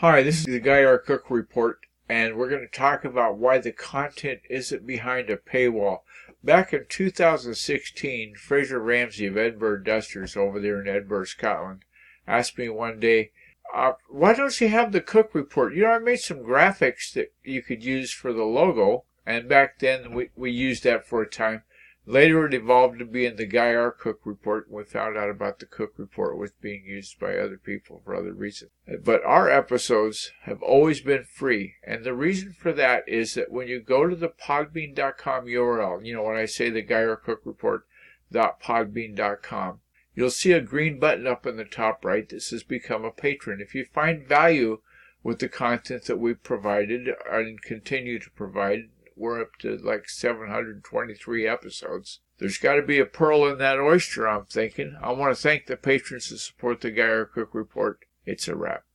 Hi, this is the Guy R. Cook Report, and we're going to talk about why the content isn't behind a paywall. Back in 2016, Fraser Ramsey of Edinburgh Dusters over there in Edinburgh, Scotland, asked me one day, why don't you have the Cook Report? I made some graphics that you could use for the logo, and back then we used that for a time. Later it evolved to be in the Guy R. Cook Report, and we found out about the Cook Report was being used by other people for other reasons. But our episodes have always been free, and the reason for that is that when you go to the podbean.com URL, when I say the Guy R. Cook Report.podbean.com, you'll see a green button up in the top right that says Become a Patron. If you find value with the content that we've provided and continue to provide, we're up to like 723 episodes. There's got to be a pearl in that oyster, I'm thinking. I want to thank the patrons that support the Guy R. Cook Report. It's a wrap.